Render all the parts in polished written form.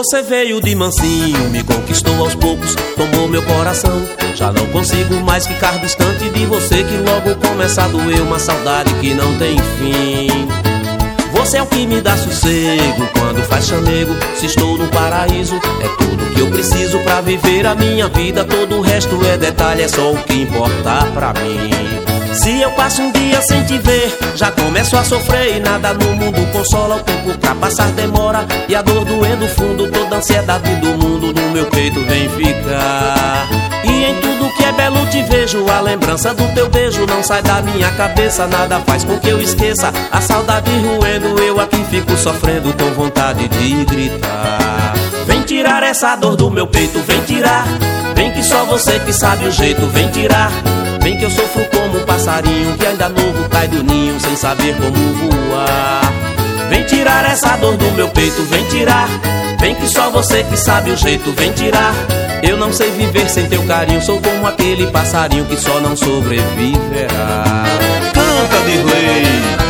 Você veio de mansinho, me conquistou aos poucos, tomou meu coração. Já não consigo mais ficar distante de você, que logo começa a doer uma saudade que não tem fim. Você é o que me dá sossego quando faz chamego. Se estou no paraíso, é tudo que eu preciso pra viver a minha vida. Todo o resto é detalhe, é só o que importa pra mim. Se eu passo um dia sem te ver, já começo a sofrer e nada no mundo consola. O tempo pra passar demora e a dor doendo fundo. Toda a ansiedade do mundo no meu peito vem ficar. E em tudo que é belo te vejo, a lembrança do teu beijo não sai da minha cabeça. Nada faz com que eu esqueça a saudade roendo. Eu aqui fico sofrendo com vontade de gritar. Vem tirar essa dor do meu peito, vem tirar. Vem que só você que sabe o jeito, vem tirar. Vem que eu sofro como um passarinho que ainda novo cai do ninho sem saber como voar. Vem tirar essa dor do meu peito, vem tirar. Vem que só você que sabe o jeito, vem tirar. Eu não sei viver sem teu carinho, sou como aquele passarinho que só não sobreviverá. Canta, Dirley!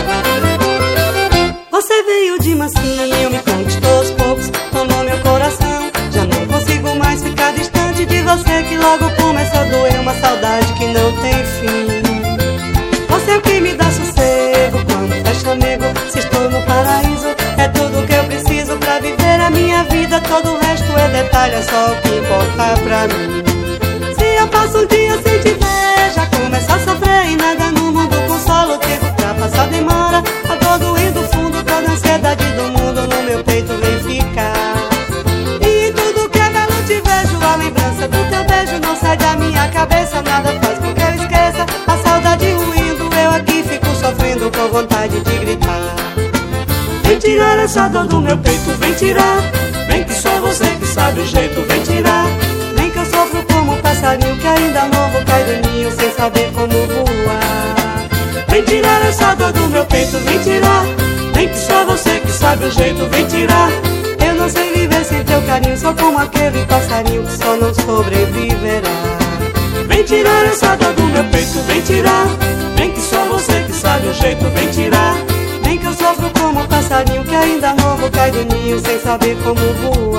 Você veio de mansinho, me conquistou aos poucos, tomou meu coração. Já não consigo mais ficar distante de você, que logo começa a doer uma saudade que não tem fim. Você é o que me dá sossego quando faz chamego. Se estou no paraíso, é tudo que eu preciso pra viver a minha vida. Todo o resto é detalhe, é só o que importa pra mim. Se eu passo um dia sem te ver, já começo a sofrer e nada no mundo consola. O tempo pra passar demora, a dor doendo fundo. Toda a ansiedade do mundo no meu peito vem ficar. E em tudo que é belo te vejo, a lembrança do teu beijo não sai da minha cabeça. Nada faz com que eu esqueça a saudade ruindo. Eu aqui fico sofrendo com vontade de gritar. Vem tirar essa dor do meu peito, vem tirar. Vem que só você que sabe o jeito, vem tirar. Vem que eu sofro como um passarinho que ainda novo cai do ninho sem saber como voar. Vem tirar essa dor do meu peito, vem tirar. Vem que só você que sabe o jeito, vem tirar. Eu não sei viver sem teu carinho, sou como aquele passarinho que só não sobreviverá. Vem tirar essa dor do meu peito, vem tirar. Vem que só você que sabe o jeito, vem tirar. Vem que eu sofro como um passarinho que ainda novo cai do ninho sem saber como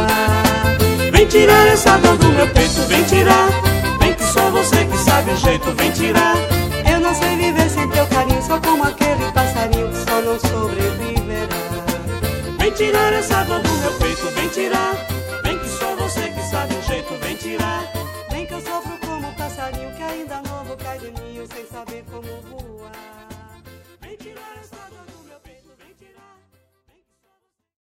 voar. Vem tirar essa dor do meu peito, vem tirar. Vem que só você que sabe o jeito,